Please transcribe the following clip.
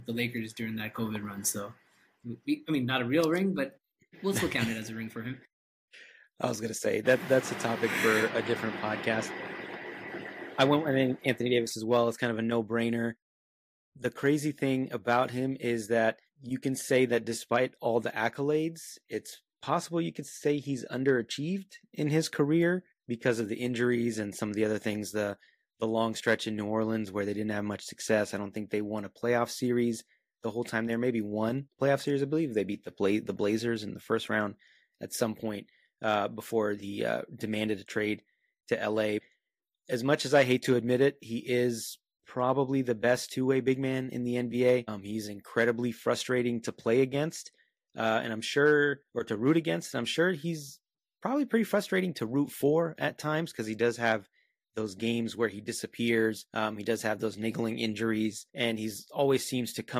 the Lakers during that COVID run. So, I mean, not a real ring, but we'll still count it as a ring for him. I was going to say that's a topic for a different podcast. I think Anthony Davis as well is kind of a no-brainer. The crazy thing about him is that you can say that despite all the accolades, it's possible you could say he's underachieved in his career because of the injuries and some of the other things, the long stretch in New Orleans where they didn't have much success. I don't think they won a playoff series the whole time there. Maybe one playoff series, I believe. They beat the Blazers in the first round at some point before the demanded a trade to LA. As much as I hate to admit it, he is probably the best two-way big man in the NBA. He's incredibly frustrating to play against, and I'm sure, or to root against. I'm sure he's probably pretty frustrating to root for at times because he does have those games where he disappears. He does have those niggling injuries, and he's always seems to come